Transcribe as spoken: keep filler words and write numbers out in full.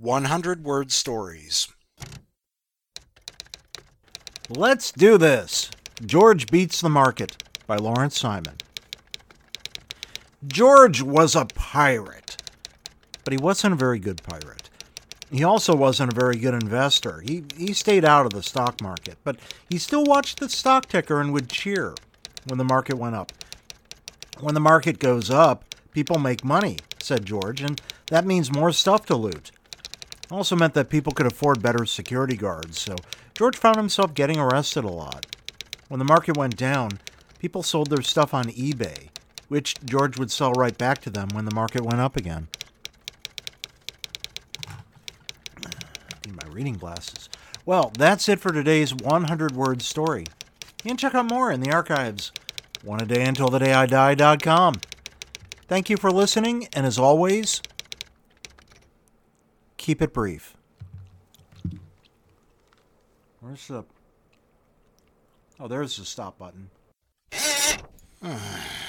one hundred word stories. Let's do this. George Beats the Market by Lawrence Simon. George was a pirate, but he wasn't a very good pirate. He also wasn't a very good investor. He, he stayed out of the stock market, but he still watched the stock ticker and would cheer when the market went up. When the market goes up, people make money, said George, and that means more stuff to loot. It also meant that people could afford better security guards, so George found himself getting arrested a lot. When the market went down, people sold their stuff on eBay, which George would sell right back to them when the market went up again. Need my reading glasses. Well, that's it for today's one hundred word story. You can check out more in the archives. One a day until the day I die dot com. Thank you for listening, and as always, keep it brief. Where's the... Oh, there's the stop button.